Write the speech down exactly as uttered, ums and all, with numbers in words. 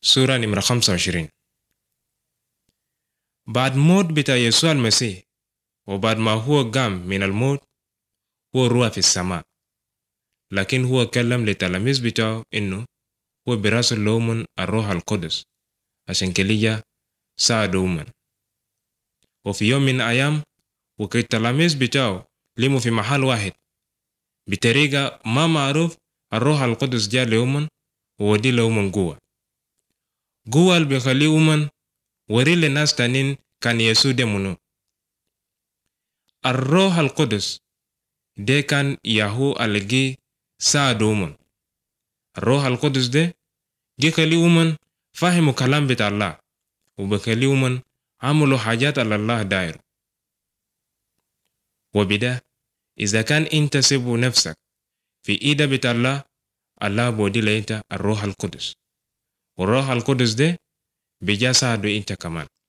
سورة نمرة خمسة وعشرين. بعد موت بتاع يسوع المسيح وبعد ما هو قام من الموت، هو روح في السماء، لكن هو كلم للتلاميذ بتاعه إنه هو براسل لهم الروح القدس عشان كلية ساعدهم. وفي يوم من الأيام وكي التلاميذ بتاعه لموا في محل واحد بطريقة ما معروف، الروح القدس جاء لهم وودي لهم قوة قوة اللي بيخليهم وري للناس تانين كان يسوع ده منو. الروح القدس ده كان يهو اللي ساعدهم. الروح القدس ده جي خليهم فهموا كلام بتاع الله وبخليهم عملوا حاجات على الله داير. وبدا إذا كان أنت سيبوا نفسك في إيدا بتاع الله، الله بودي لأنت الروح القدس، والروح القدس ده بيجا ساعدوا أنت كمان.